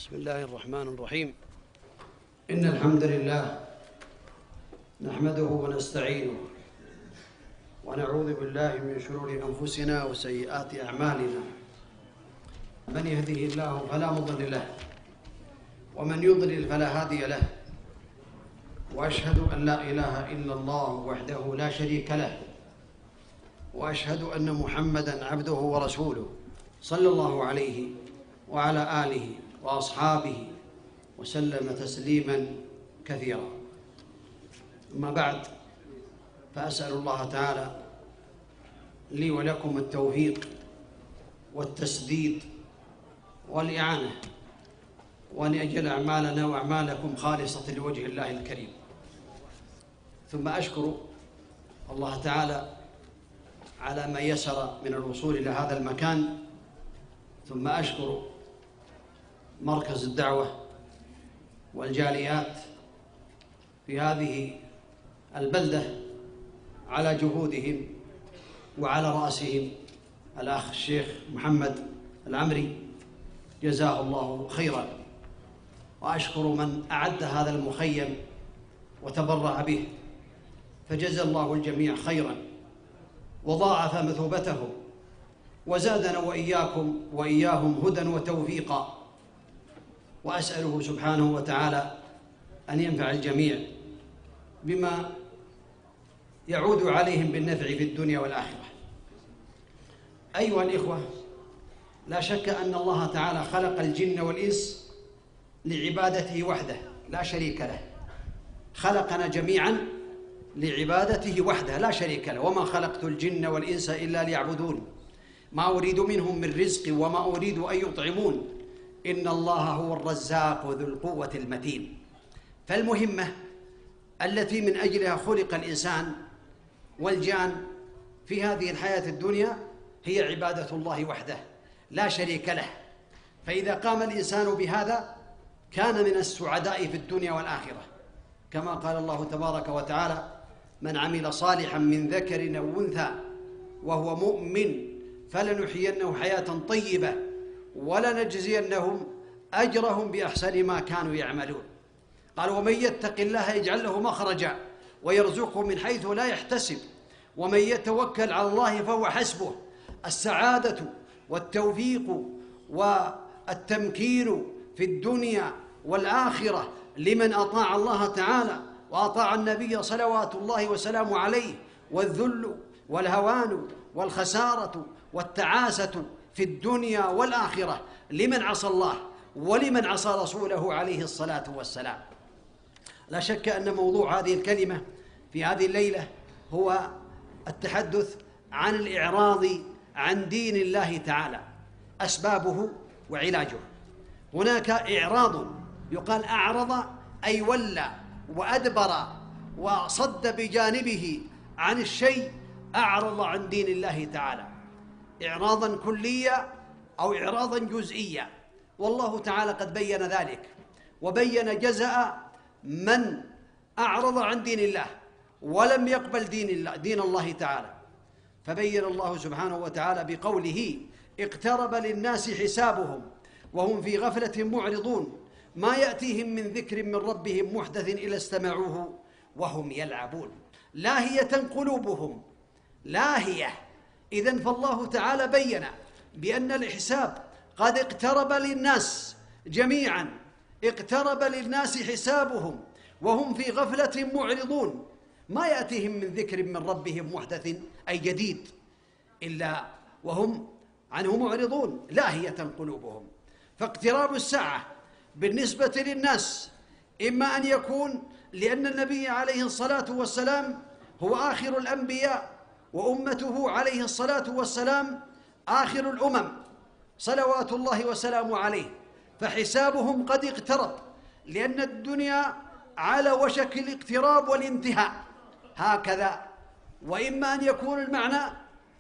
بسم الله الرحمن الرحيم. إن الحمد لله نحمده ونستعينه ونعوذ بالله من شرور أنفسنا وسيئات أعمالنا. من يهده الله فلا مضل له ومن يضلل فلا هادي له، وأشهد أن لا إله إلا الله وحده لا شريك له، وأشهد أن محمدًا عبده ورسوله صلى الله عليه وعلى آله وأصحابه وسلم تسليماً كثيرا. أما بعد، فأسأل الله تعالى لي ولكم التوفيق والتسديد والإعانة، وأن يجعل أعمالنا وأعمالكم خالصة لوجه الله الكريم. ثم أشكر الله تعالى على ما يسر من الوصول إلى هذا المكان، ثم أشكر مركز الدعوة والجاليات في هذه البلدة على جهودهم، وعلى رأسهم الأخ الشيخ محمد العمري، جزاه الله خيرا. وأشكر من أعد هذا المخيم وتبرع به، فجزى الله الجميع خيرا وضاعف مثوبتهم، وزادنا وإياكم وإياهم هدى وتوفيقا. وأسأله سبحانه وتعالى أن ينفع الجميع بما يعود عليهم بالنفع في الدنيا والآخرة. أيها الإخوة، لا شك أن الله تعالى خلق الجن والإنس لعبادته وحده لا شريك له. خلقنا جميعا لعبادته وحده لا شريك له. وما خلقت الجن والإنس إلا ليعبدون، ما أريد منهم من رزق وما أريد أن يطعمون، إن الله هو الرزاق ذو القوة المتين. فالمهمة التي من أجلها خلق الإنسان والجان في هذه الحياة الدنيا هي عبادة الله وحده لا شريك له. فإذا قام الإنسان بهذا كان من السعداء في الدنيا والآخرة، كما قال الله تبارك وتعالى: من عمل صالحا من ذكر أو أنثى وهو مؤمن فلنحيينه حياة طيبة ولنجزينهم أجرهم بأحسن ما كانوا يعملون. قال: ومن يتق الله يجعل له مخرجا ويرزقه من حيث لا يحتسب ومن يتوكل على الله فهو حسبه. السعادة والتوفيق والتمكين في الدنيا والآخرة لمن أطاع الله تعالى وأطاع النبي صلوات الله وسلامه عليه، والذل والهوان والخسارة والتعاسة في الدنيا والآخرة لمن عصى الله ولمن عصى رسوله عليه الصلاة والسلام. لا شك أن موضوع هذه الكلمة في هذه الليلة هو التحدث عن الإعراض عن دين الله تعالى، أسبابه وعلاجه. هناك إعراض يقال أعرض أي ولى وأدبر وصد بجانبه عن الشيء، أعرض عن دين الله تعالى إعراضاً كليا أو إعراضاً جزئيا. والله تعالى قد بين ذلك، وبين جزاء من أعرض عن دين الله ولم يقبل دين الله تعالى. فبين الله سبحانه وتعالى بقوله: اقترب للناس حسابهم وهم في غفلة معرضون ما يأتيهم من ذكر من ربهم محدث إلا استمعوه وهم يلعبون لاهية قلوبهم لاهية. إذن فالله تعالى بين بأن الحساب قد اقترب للناس جميعا، اقترب للناس حسابهم وهم في غفلة معرضون ما يأتيهم من ذكر من ربهم محدث أي جديد إلا وهم عنه معرضون لاهية قلوبهم. فاقتراب الساعة بالنسبة للناس إما أن يكون لأن النبي عليه الصلاة والسلام هو آخر الأنبياء، وأمته عليه الصلاة والسلام آخر الأمم صلوات الله وسلامه عليه، فحسابهم قد اقترب، لأن الدنيا على وشك الاقتراب والانتهاء هكذا. وإما أن يكون المعنى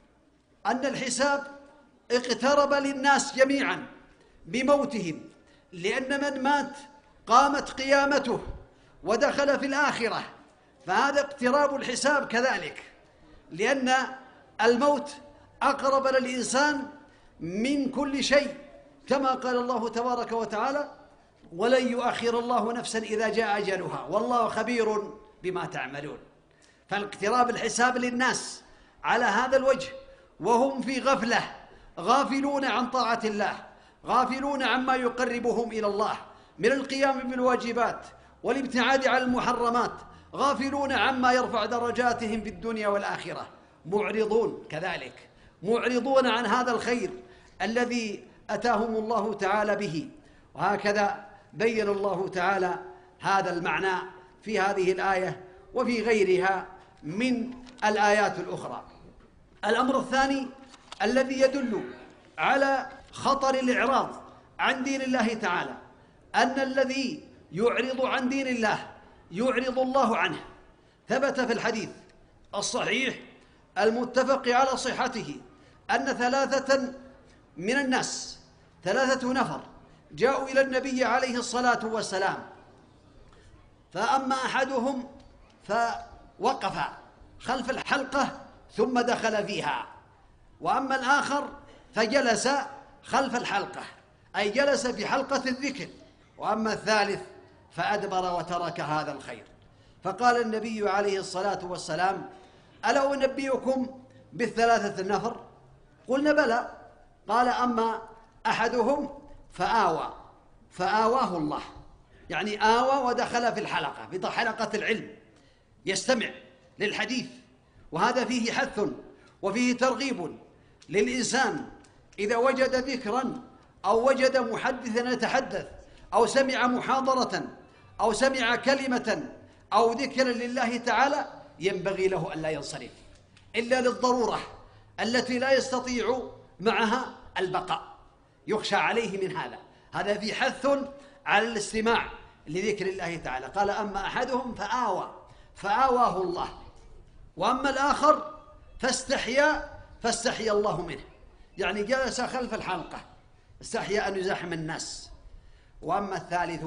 أن الحساب اقترب للناس جميعا بموتهم، لأن من مات قامت قيامته ودخل في الآخرة، فهذا اقتراب الحساب كذلك، لأن الموت أقرب للإنسان من كل شيء، كما قال الله تبارك وتعالى: ولن يؤخر الله نفسا إذا جاء أجلها والله خبير بما تعملون. فالاقتراب الحساب للناس على هذا الوجه وهم في غفلة، غافلون عن طاعة الله، غافلون عما يقربهم إلى الله من القيام بالواجبات والابتعاد عن المحرمات، غافلون عما يرفع درجاتهم في الدنيا والآخرة، معرضون كذلك، معرضون عن هذا الخير الذي أتاهم الله تعالى به. وهكذا بين الله تعالى هذا المعنى في هذه الآية وفي غيرها من الآيات الأخرى. الأمر الثاني الذي يدل على خطر الإعراض عن دين الله تعالى أن الذي يعرض عن دين الله يعرض الله عنه. ثبت في الحديث الصحيح المتفق على صحته أن ثلاثة من الناس، 3 نفر جاءوا إلى النبي عليه الصلاة والسلام، فأما أحدهم فوقف خلف الحلقة ثم دخل فيها، وأما الآخر فجلس خلف الحلقة أي جلس في حلقة الذكر، وأما الثالث فأدبر وترك هذا الخير. فقال النبي عليه الصلاة والسلام: ألا أنبئكم ب3 نفر؟ قلنا بلى. قال: أما أحدهم فآواه الله، يعني آوى ودخل في الحلقة، في حلقة العلم يستمع للحديث، وهذا فيه حث وفيه ترغيب للإنسان إذا وجد ذكرا أو وجد محدثا يتحدث أو سمع محاضرة أو سمع كلمة أو ذكرا لله تعالى ينبغي له أن لا ينصرف إلا للضرورة التي لا يستطيع معها البقاء، يخشى عليه من هذا في حث على الاستماع لذكر الله تعالى. قال: أما أحدهم فآواه الله، وأما الآخر فاستحيا الله منه، يعني جلس خلف الحلقة استحيا أن يزاحم الناس. وأما الثالث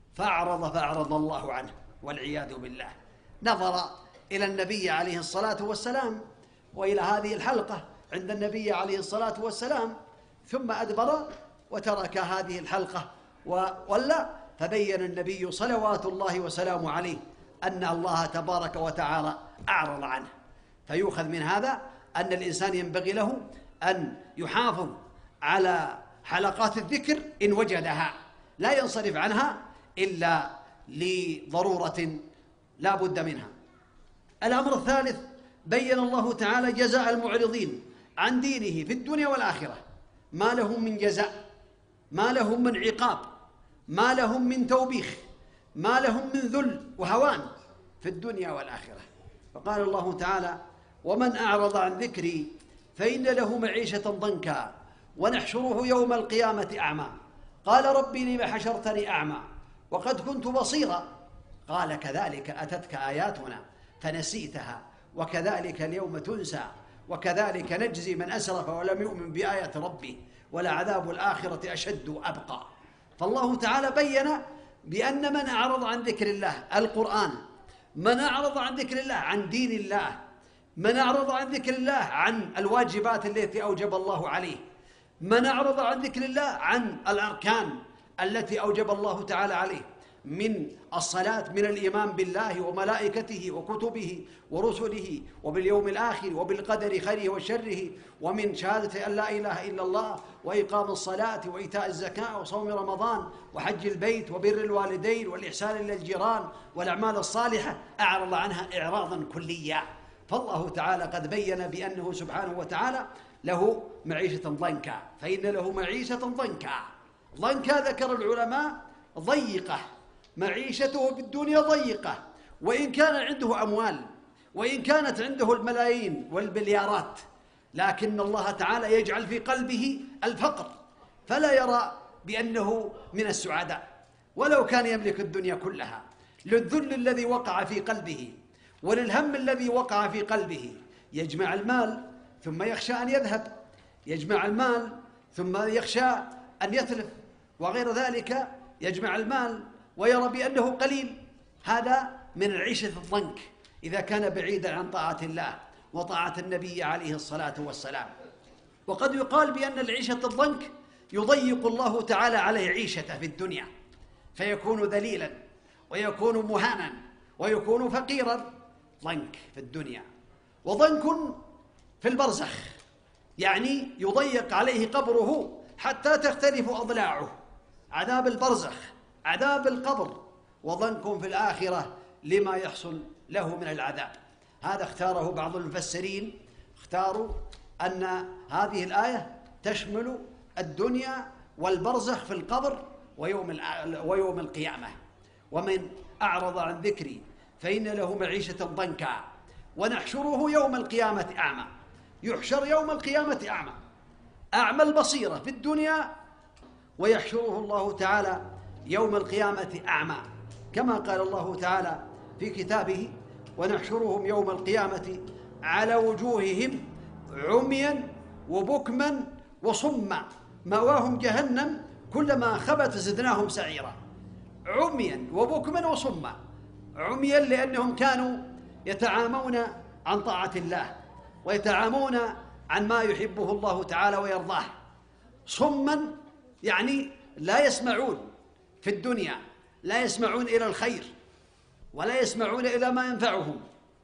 فأعرض الله عنه والعياذ بالله، نظر إلى النبي عليه الصلاة والسلام وإلى هذه الحلقة عند النبي عليه الصلاة والسلام، ثم أدبر وترك هذه الحلقة وولى. فبين النبي صلوات الله وسلامه عليه أن الله تبارك وتعالى أعرض عنه. فيؤخذ من هذا أن الإنسان ينبغي له أن يحافظ على حلقات الذكر إن وجدها، لا ينصرف عنها إلا لضرورة لا بد منها. الأمر الثالث بين الله تعالى جزاء المعرضين عن دينه في الدنيا والآخرة، ما لهم من جزاء، ما لهم من عقاب، ما لهم من توبيخ، ما لهم من ذل وهوان في الدنيا والآخرة. فقال الله تعالى: ومن أعرض عن ذكري فإن له معيشة ضنكا ونحشره يوم القيامة أعمى قال رب لم حشرتني أعمى وقد كنت بصيرا قال كذلك أتتك آياتنا فنسيتها وكذلك اليوم تنسى وكذلك نجزي من أسرف ولم يؤمن بآيات ربه ولعذاب الآخرة أشد وأبقى. فالله تعالى بين بأن من أعرض عن ذكر الله القرآن، من أعرض عن ذكر الله عن دين الله، من أعرض عن ذكر الله عن الواجبات التي أوجب الله عليه، من أعرض عن ذكر الله عن الأركان التي أوجب الله تعالى عليه من الصلاة، من الإيمان بالله وملائكته وكتبه ورسله وباليوم الآخر وبالقدر خيره وشره، ومن شهادة أن لا إله إلا الله وإقام الصلاة وإيتاء الزكاة وصوم رمضان وحج البيت وبر الوالدين والإحسان إلى الجيران والأعمال الصالحة، أعرض عنها إعراضا كليا. فالله تعالى قد بين بأنه سبحانه وتعالى له معيشة ضنكا، فإن له معيشة ضنكا. ضنكا ذكر العلماء ضيقة، معيشته في الدنيا ضيقة، وإن كان عنده أموال وإن كانت عنده الملايين والبليارات، لكن الله تعالى يجعل في قلبه الفقر فلا يرى بأنه من السعداء ولو كان يملك الدنيا كلها، للذل الذي وقع في قلبه وللهم الذي وقع في قلبه. يجمع المال ثم يخشى أن يذهب، يجمع المال ثم يخشى أن يتلف وغير ذلك، يجمع المال ويرى بأنه قليل. هذا من العيشة الضنك إذا كان بعيدا عن طاعة الله وطاعة النبي عليه الصلاة والسلام. وقد يقال بأن العيشة الضنك يضيق الله تعالى عليه عيشته في الدنيا، فيكون ذليلا ويكون مهانا ويكون فقيرا. ضنك في الدنيا وضنك في البرزخ، يعني يضيق عليه قبره حتى تختلف أضلاعه. عذاب البرزخ، عذاب القبر، وضنك في الآخرة لما يحصل له من العذاب. هذا اختاره بعض المفسرين، اختاروا أن هذه الآية تشمل الدنيا والبرزخ في القبر ويوم القيامة. ومن أعرض عن ذكري فإن له معيشة ضنكا ونحشره يوم القيامة أعمى. يحشر يوم القيامة أعمى، أعمى البصيرة في الدنيا، ويحشره الله تعالى يوم القيامة أعمى، كما قال الله تعالى في كتابه: ونحشرهم يوم القيامة على وجوههم عميا وبكما وصما مأواهم جهنم كلما خبت زدناهم سعيرا. عميا وبكما وصما، عميا لأنهم كانوا يتعامون عن طاعة الله ويتعامون عن ما يحبه الله تعالى ويرضاه. صما يعني لا يسمعون في الدنيا، لا يسمعون إلى الخير ولا يسمعون إلى ما ينفعهم.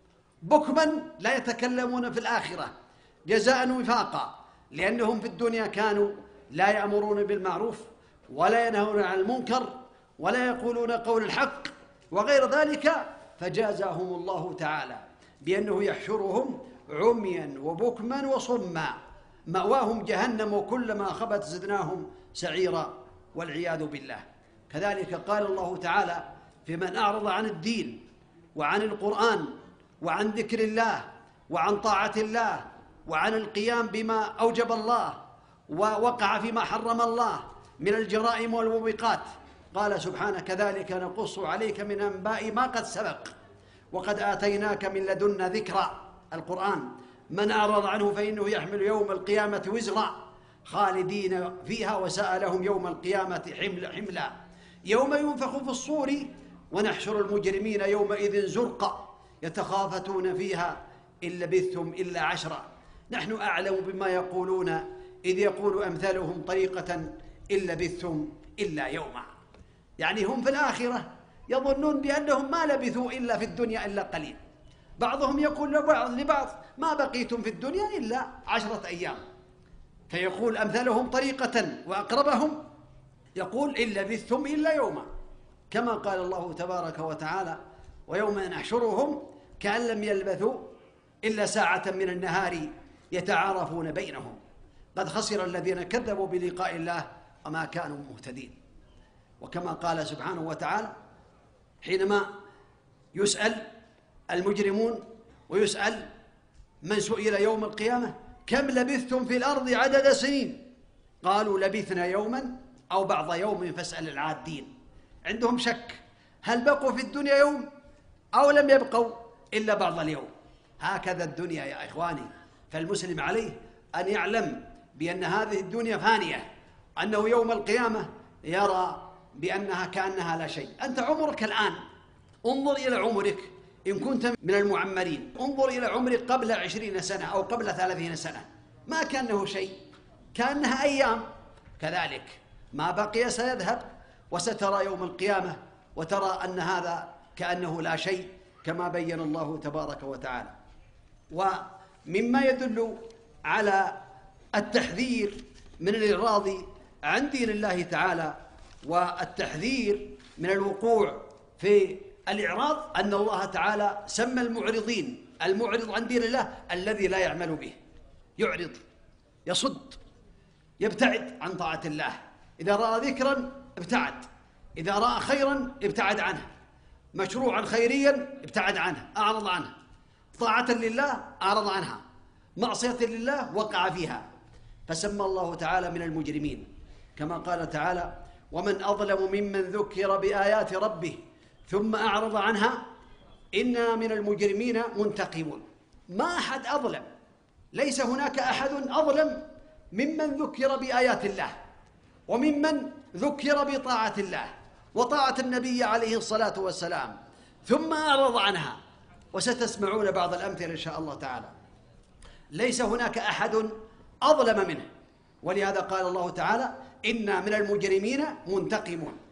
بكما لا يتكلمون في الآخرة جزاء وفاقا، لأنهم في الدنيا كانوا لا يأمرون بالمعروف ولا ينهون عن المنكر ولا يقولون قول الحق وغير ذلك، فجازاهم الله تعالى بأنه يحشرهم عميا وبكما وصما مأواهم جهنم وكلما خبت زدناهم سعيرا والعياذ بالله. كذلك قال الله تعالى في من أعرض عن الدين وعن القرآن وعن ذكر الله وعن طاعة الله وعن القيام بما أوجب الله ووقع فيما حرم الله من الجرائم والموبقات، قال سبحانه: كذلك نقص عليك من أنباء ما قد سبق وقد آتيناك من لدنا ذكرا. القرآن من أعرض عنه فإنه يحمل يوم القيامة وزرا خالدين فيها وساء لهم يوم القيامة حملا. يوم ينفخ في الصور ونحشر المجرمين يومئذ زرقا يتخافتون فيها إن لبثتم إلا عشرا نحن أعلم بما يقولون إذ يقول أمثالهم طريقة إن لبثتم إلا يوما. يعني هم في الآخرة يظنون بأنهم ما لبثوا إلا في الدنيا إلا قليل. بعضهم يقول لبعض: ما بقيتم في الدنيا إلا 10 أيام، فيقول أمثالهم طريقة وأقربهم يقول: إن لبثتم إلا يوما، كما قال الله تبارك وتعالى: ويوم نحشرهم كأن لم يلبثوا إلا ساعة من النهار يتعارفون بينهم قد خسر الذين كذبوا بلقاء الله وما كانوا مهتدين. وكما قال سبحانه وتعالى حينما يسأل المجرمون ويسأل من سئل يوم القيامة: كم لبثتم في الأرض عدد سنين؟ قالوا: لبثنا يوما أو بعض يوم فاسأل العادين. عندهم شك، هل بقوا في الدنيا يوم أو لم يبقوا إلا بعض اليوم؟ هكذا الدنيا يا إخواني. فالمسلم عليه أن يعلم بأن هذه الدنيا فانية، أنه يوم القيامة يرى بأنها كأنها لا شيء. أنت عمرك الآن، انظر إلى عمرك إن كنت من المعمرين، انظر إلى عمرك قبل 20 سنة أو قبل 30 سنة، ما كأنه شيء، كأنها أيام. كذلك ما بقي سيذهب، وسترى يوم القيامة وترى أن هذا كأنه لا شيء، كما بين الله تبارك وتعالى. ومما يدل على التحذير من الإعراض عن دين الله تعالى والتحذير من الوقوع في الإعراض أن الله تعالى سمى المعرضين، المعرض عن دين الله الذي لا يعمل به، يعرض، يصد، يبتعد عن طاعة الله. إذا رأى ذكرا ابتعد، إذا رأى خيرا ابتعد عنه، مشروعا خيريا ابتعد عنه، أعرض عنه، طاعة لله أعرض عنها، معصية لله وقع فيها. فسمى الله تعالى من المجرمين، كما قال تعالى: ومن أظلم ممن ذكر بآيات ربه ثم أعرض عنها إنا من المجرمين منتقمون. ما أحد أظلم، ليس هناك أحد أظلم ممن ذكر بآيات الله وممن ذكر بطاعة الله وطاعة النبي عليه الصلاة والسلام ثم أعرض عنها. وستسمعون بعض الأمثلة إن شاء الله تعالى. ليس هناك أحد أظلم منه، ولهذا قال الله تعالى: إنا من المجرمين منتقمون.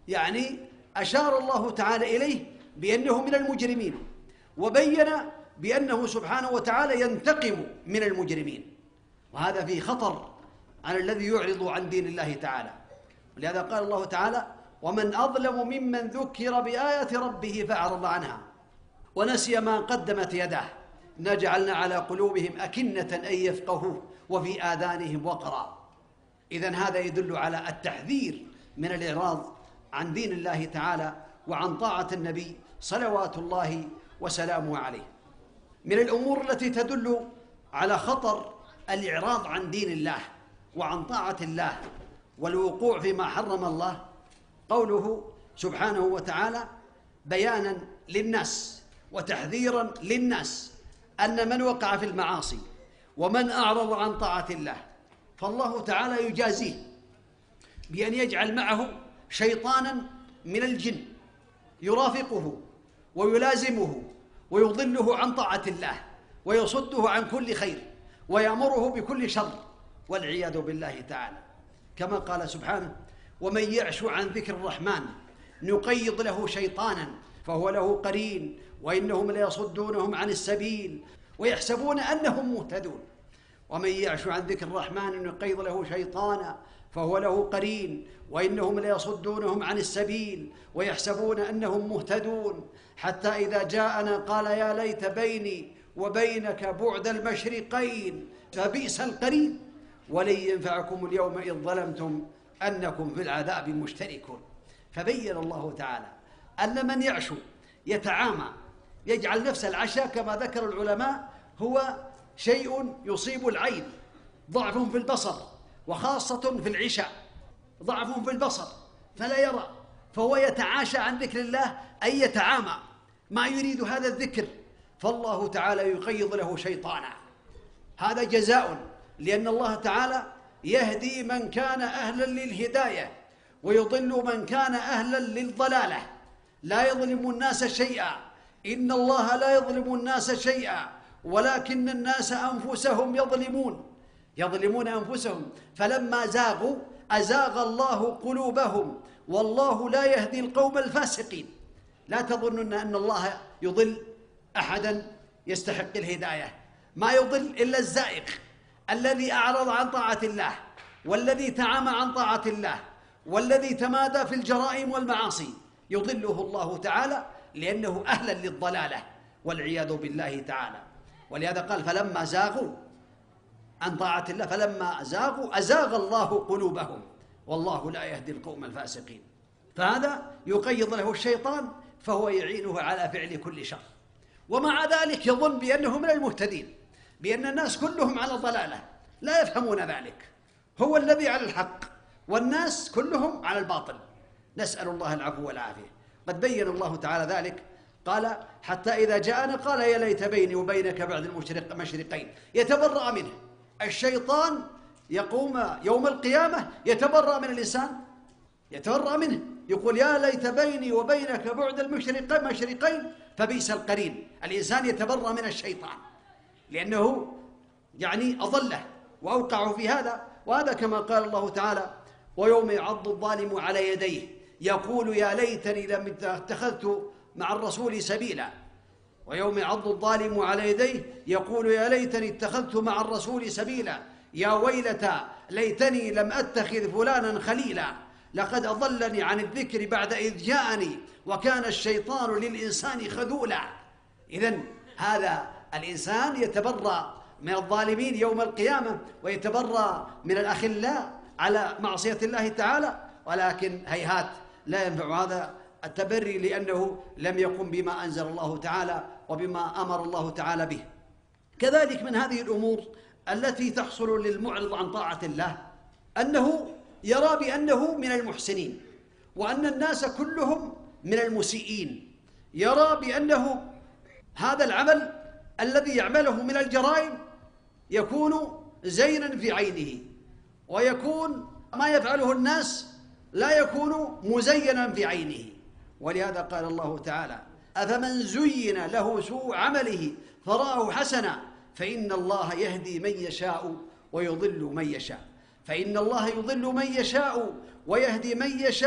يعني أشار الله تعالى إليه بأنه من المجرمين، وبين بأنه سبحانه وتعالى ينتقم من المجرمين، وهذا فيه خطر على الذي يعرض عن دين الله تعالى. ولهذا قال الله تعالى: ومن أظلم ممن ذكر بآيات ربه فأعرض عنها ونسي ما قدمت يداه إنا جعلنا على قلوبهم أكنة أن يفقهوه وفي آذانهم وقرا. إذن هذا يدل على التحذير من الإعراض عن دين الله تعالى وعن طاعة النبي صلوات الله وسلامه عليه. من الأمور التي تدل على خطر الإعراض عن دين الله وعن طاعة الله والوقوع فيما حرم الله قوله سبحانه وتعالى بيانا للناس وتحذيرا للناس أن من وقع في المعاصي ومن أعرض عن طاعة الله فالله تعالى يجازيه بأن يجعل معه شيطانا من الجن يرافقه ويلازمه ويضله عن طاعة الله ويصده عن كل خير ويأمره بكل شر والعياذ بالله تعالى، كما قال سبحانه: ومن يعش عن ذكر الرحمن نقيض له شيطانا فهو له قرين وإنهم ليصدونهم عن السبيل ويحسبون أنهم مهتدون. ومن يعش عن ذكر الرحمن نقيض له شيطانا فهو له قرين وإنهم ليصدونهم عن السبيل ويحسبون أنهم مهتدون، حتى إذا جاءنا قال يا ليت بيني وبينك بعد المشرقين فبئس القرين ولن ينفعكم اليوم إذ ظلمتم أنكم في العذاب مشتركون. فبين الله تعالى أن من يعش يتعامى يجعل نفس العشاء كما ذكر العلماء هو شيء يصيب العين، ضعف في البصر وخاصة في العشاء، ضعف في البصر فلا يرى، فهو يتعاشى عن ذكر الله أي يتعامى ما يريد هذا الذكر، فالله تعالى يقيض له شيطانا. هذا جزاء، لأن الله تعالى يهدي من كان أهلا للهداية ويضل من كان أهلا للضلالة. لا يظلم الناس شيئا، إن الله لا يظلم الناس شيئا ولكن الناس أنفسهم يظلمون أنفسهم، فلما زاغوا أزاغ الله قلوبهم والله لا يهدي القوم الفاسقين. لا تظنن أن الله يضل أحدا يستحق الهداية، ما يضل إلا الزائغ الذي أعرض عن طاعة الله والذي تعامى عن طاعة الله والذي تمادى في الجرائم والمعاصي، يضله الله تعالى لأنه أهلا للضلالة والعياذ بالله تعالى. ولهذا قال فلما زاغوا عن طاعة الله فلما زاغوا أزاغ الله قلوبهم والله لا يهدي القوم الفاسقين. فهذا يقيض له الشيطان فهو يعينه على فعل كل شر، ومع ذلك يظن بأنه من المهتدين، بأن الناس كلهم على ضلالة، لا يفهمون ذلك، هو الذي على الحق والناس كلهم على الباطل. نسأل الله العفو والعافية. قد بين الله تعالى ذلك، قال حتى إذا جاءنا قال يا ليت بيني وبينك بعد المشرقين، يتبرأ منه الشيطان، يقوم يوم القيامة يتبرأ من الإنسان، يتبرأ منه، يقول يا ليت بيني وبينك بعد المشرقين فبئس القرين. الإنسان يتبرأ من الشيطان لأنه يعني أضله وأوقعه في هذا. وهذا كما قال الله تعالى ويوم يعض الظالم على يديه يقول يا ليتني لم اتخذت مع الرسول سبيلا. ويوم يعض الظالم على يديه يقول يا ليتني اتخذت مع الرسول سبيلا يا ويلتى ليتني لم أتخذ فلانا خليلا لقد أضلني عن الذكر بعد إذ جاءني وكان الشيطان للإنسان خذولا. إذن هذا الإنسان يتبرأ من الظالمين يوم القيامة ويتبرأ من الأخلاء على معصية الله تعالى، ولكن هيهات لا ينفع هذا التبري لأنه لم يقم بما أنزل الله تعالى وبما أمر الله تعالى به. كذلك من هذه الأمور التي تحصل للمعرض عن طاعة الله أنه يرى بأنه من المحسنين وأن الناس كلهم من المسيئين، يرى بأنه هذا العمل الذي يعمله من الجرائم يكون زينا في عينه، ويكون ما يفعله الناس لا يكون مزينا في عينه. ولهذا قال الله تعالى أفمن زين له سوء عمله فرآه حسنا فإن الله يهدي من يشاء ويضل من يشاء، فإن الله يضل من يشاء ويهدي من يشاء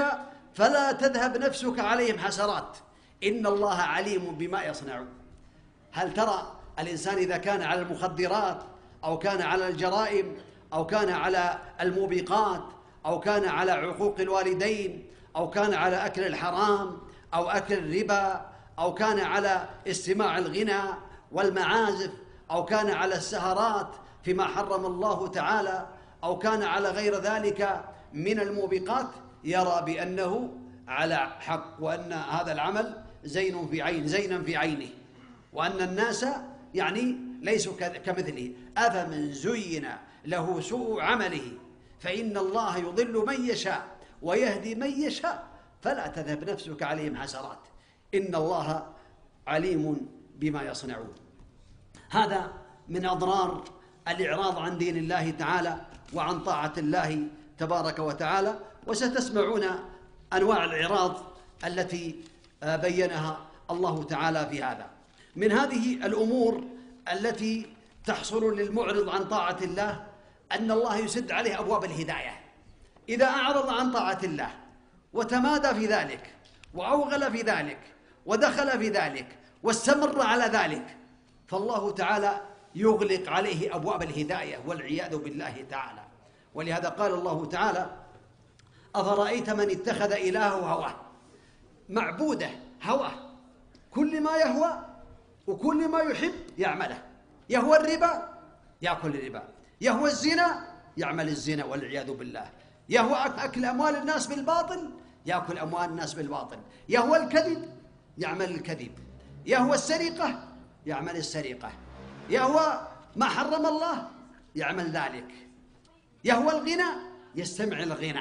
فلا تذهب نفسك عليهم حسرات إن الله عليم بما يصنعون. هل ترى الإنسان إذا كان على المخدرات أو كان على الجرائم أو كان على الموبقات أو كان على عقوق الوالدين أو كان على أكل الحرام أو أكل الربا أو كان على استماع الغنى والمعازف أو كان على السهرات فيما حرم الله تعالى أو كان على غير ذلك من الموبقات، يرى بأنه على حق وأن هذا العمل زينا في عينه وأن الناس ليسوا كمثله. أفمن زين له سوء عمله فإن الله يضل من يشاء ويهدي من يشاء فلا تذهب نفسك عليهم حسرات إن الله عليم بما يصنعون. هذا من أضرار الإعراض عن دين الله تعالى وعن طاعة الله تبارك وتعالى. وستسمعون أنواع الإعراض التي بينها الله تعالى في هذا. من هذه الأمور التي تحصل للمعرض عن طاعة الله أن الله يسد عليه أبواب الهداية. إذا أعرض عن طاعة الله وتمادى في ذلك وأوغل في ذلك ودخل في ذلك واستمر على ذلك فالله تعالى يغلق عليه أبواب الهداية والعياذ بالله تعالى. ولهذا قال الله تعالى: أفرأيت من اتخذ إلهه هواه، معبوده هواه، كل ما يهوى وكل ما يحب يعمله. يهوى الربا يأكل الربا، يهوى الزنا يعمل الزنا والعياذ بالله، يهوى أكل أموال الناس بالباطل يأكل أموال الناس بالباطل، يهوى الكذب يعمل الكذب، يهوى السرقة يعمل السرقة، يهوى ما حرم الله يعمل ذلك، يهوى الغنى يستمع الغنى.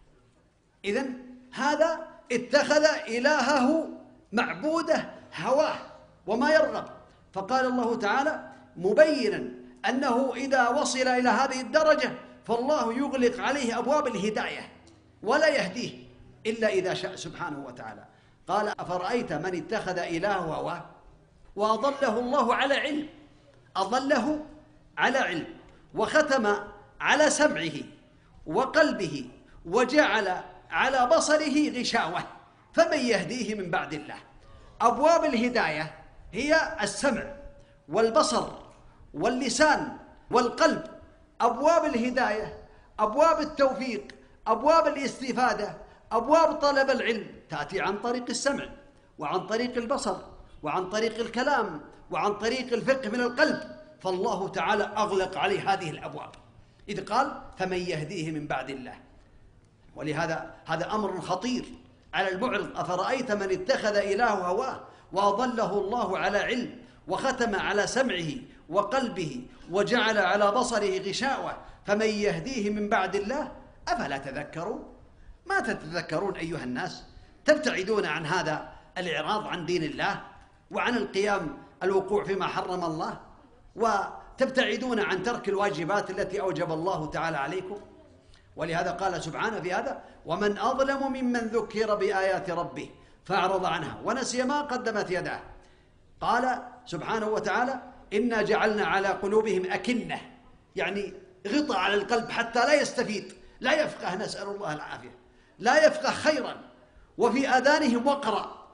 إذن هذا اتخذ إلهه معبوده هواه وما يرغب. فقال الله تعالى مبينا أنه إذا وصل إلى هذه الدرجة فالله يغلق عليه أبواب الهداية ولا يهديه إلا إذا شاء سبحانه وتعالى. قال: أفرأيت من اتخذ إلهه هواه وأضله الله على علم، أضله على علم وختم على سمعه وقلبه وجعل على بصره غشاوة فمن يهديه من بعد الله. أبواب الهداية هي السمع والبصر واللسان والقلب. أبواب الهداية، أبواب التوفيق، أبواب الاستفادة، أبواب طلب العلم تأتي عن طريق السمع وعن طريق البصر وعن طريق الكلام وعن طريق الفقه من القلب. فالله تعالى أغلق عليه هذه الأبواب إذ قال: فمن يهديه من بعد الله. ولهذا هذا أمر خطير على المعرض. أفرأيت من اتخذ إلهه هواه وأضله الله على علم وختم على سمعه وقلبه وجعل على بصره غشاوة فمن يهديه من بعد الله أفلا تذكرون. ما تتذكرون أيها الناس؟ تبتعدون عن هذا الإعراض عن دين الله وعن الوقوع فيما حرم الله، وتبتعدون عن ترك الواجبات التي أوجب الله تعالى عليكم. ولهذا قال سبحانه في هذا: ومن أظلم ممن ذكر بآيات ربه فأعرض عنها ونسي ما قدمت يداه. قال سبحانه وتعالى: إنا جعلنا على قلوبهم أكنة، غطى على القلب حتى لا يستفيد، لا يفقه، نسأل الله العافية، لا يفقه خيرا. وفي آذانهم وقرا،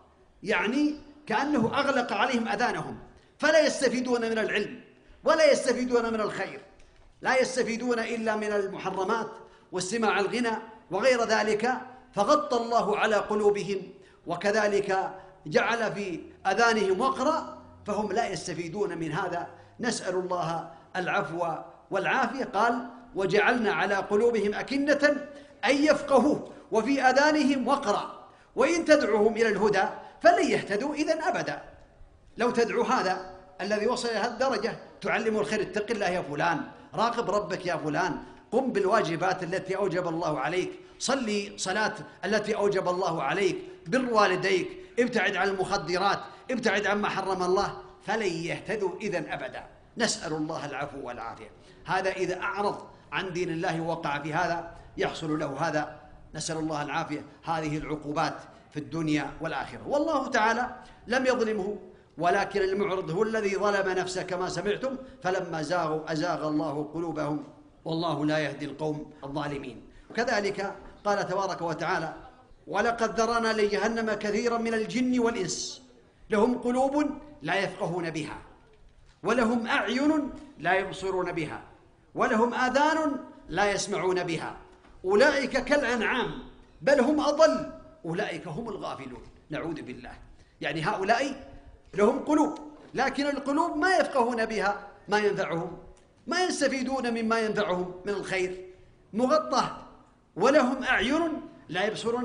كأنه أغلق عليهم أذانهم فلا يستفيدون من العلم ولا يستفيدون من الخير، لا يستفيدون إلا من المحرمات واستماع الغنى وغير ذلك. فغطى الله على قلوبهم وكذلك جعل في أذانهم وقرا فهم لا يستفيدون من هذا. نسأل الله العفو والعافية. قال: وجعلنا على قلوبهم أكنة أن يفقهوه وفي آذانهم وقرا وإن تدعوهم إلى الهدى فلن يهتدوا إذن أبدا. لو تدعو هذا الذي وصل إلى هذه الدرجة تعلمه الخير: اتق الله يا فلان، راقب ربك يا فلان، قم بالواجبات التي أوجب الله عليك، صلي صلاة التي أوجب الله عليك، بر والديك، ابتعد عن المخدرات، ابتعد عما حرم الله، فلن يهتدوا إذن أبدا. نسأل الله العفو والعافية. هذا إذا أعرض عن دين الله ووقع في هذا يحصل له هذا، نسأل الله العافية، هذه العقوبات في الدنيا والآخرة. والله تعالى لم يظلمه، ولكن المعرض هو الذي ظلم نفسه كما سمعتم، فلما زاغوا أزاغ الله قلوبهم والله لا يهدي القوم الظالمين. وكذلك قال تبارك وتعالى: ولقد ذرأنا لجهنم كثيرا من الجن والإنس لهم قلوب لا يفقهون بها ولهم أعين لا يبصرون بها ولهم آذان لا يسمعون بها أولئك كالأنعام بل هم أضل أولئك هم الغافلون. نعوذ بالله. يعني هؤلاء لهم قلوب، لكن القلوب ما يفقهون بها ما ينفعهم، ما يستفيدون مما ينفعهم من الخير، مغطى. ولهم أعين لا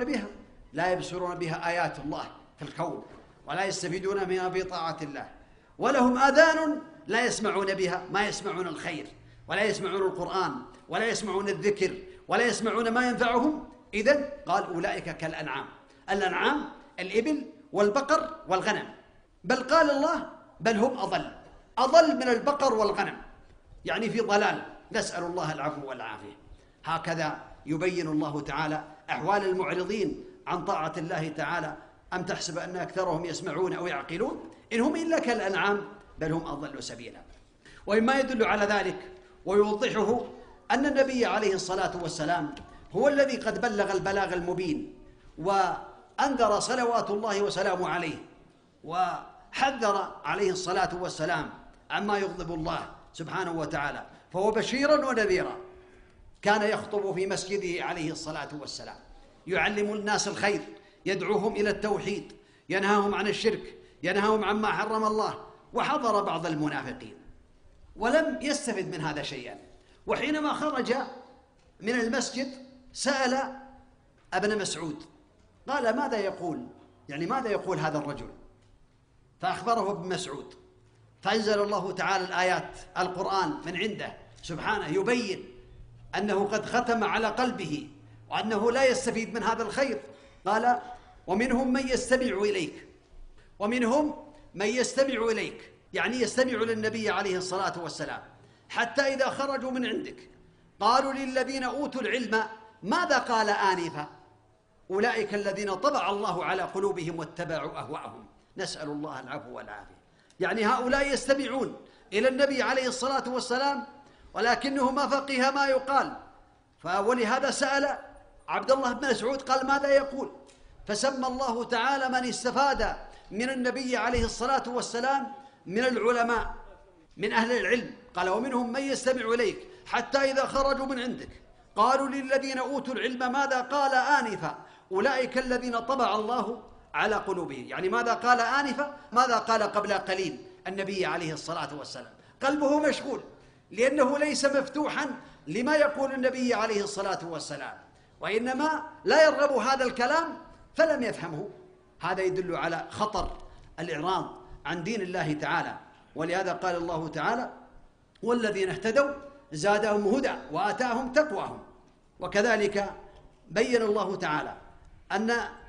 يبصرون بها آيات الله في الكون ولا يستفيدون منها بطاعة الله. ولهم آذان لا يسمعون بها، ما يسمعون الخير ولا يسمعون القرآن ولا يسمعون الذكر ولا يسمعون ما ينفعهم. إذن قال أولئك كالأنعام. الأنعام الإبل والبقر والغنم، بل قال الله بل هم أضل من البقر والغنم، يعني في ضلال، نسأل الله العفو والعافية. هكذا يبين الله تعالى أحوال المعرضين عن طاعة الله تعالى. أم تحسب أن أكثرهم يسمعون أو يعقلون إن هم إلا كالأنعام بل هم أضل سبيلا. ومما يدل على ذلك ويوضحه أن النبي عليه الصلاة والسلام هو الذي قد بلغ البلاغ المبين وأنذر صلوات الله وسلامه عليه، وحذر عليه الصلاة والسلام عما يغضب الله سبحانه وتعالى، فهو بشيرا ونذيرا. كان يخطب في مسجده عليه الصلاة والسلام يعلم الناس الخير، يدعوهم إلى التوحيد، ينهاهم عن الشرك، ينهاهم عما حرم الله. وحضر بعض المنافقين ولم يستفد من هذا شيئا، وحينما خرج من المسجد سأل ابن مسعود قال ماذا يقول؟ يعني ماذا يقول هذا الرجل؟ فأخبره ابن مسعود، فأنزل الله تعالى الآيات القرآن من عنده سبحانه يبين أنه قد ختم على قلبه وأنه لا يستفيد من هذا الخير. قال ومنهم من يستمع إليك، يعني يستمع للنبي عليه الصلاة والسلام، حتى إذا خرجوا من عندك قالوا للذين أوتوا العلم ماذا قال آنفا أولئك الذين طبع الله على قلوبهم واتبعوا أهواءهم. نسأل الله العفو والعافية. يعني هؤلاء يستمعون إلى النبي عليه الصلاة والسلام ولكنه ما فقه ما يقال، ولهذا سأل عبد الله بن مسعود قال ماذا يقول؟ فسمى الله تعالى من استفاد من النبي عليه الصلاة والسلام من العلماء من أهل العلم، قال ومنهم من يستمع إليك حتى إذا خرجوا من عندك قالوا للذين أوتوا العلم ماذا قال آنفا أولئك الذين طبع الله على قلوبهم. يعني ماذا قال آنفا؟ ماذا قال قبل قليل النبي عليه الصلاة والسلام؟ قلبه مشغول لأنه ليس مفتوحا لما يقول النبي عليه الصلاة والسلام، وإنما لا يرغب هذا الكلام فلم يفهمه. هذا يدل على خطر الإعراض عن دين الله تعالى. ولهذا قال الله تعالى والذين اهتدوا زادهم هدى وآتاهم تقواهم. وكذلك بين الله تعالى أن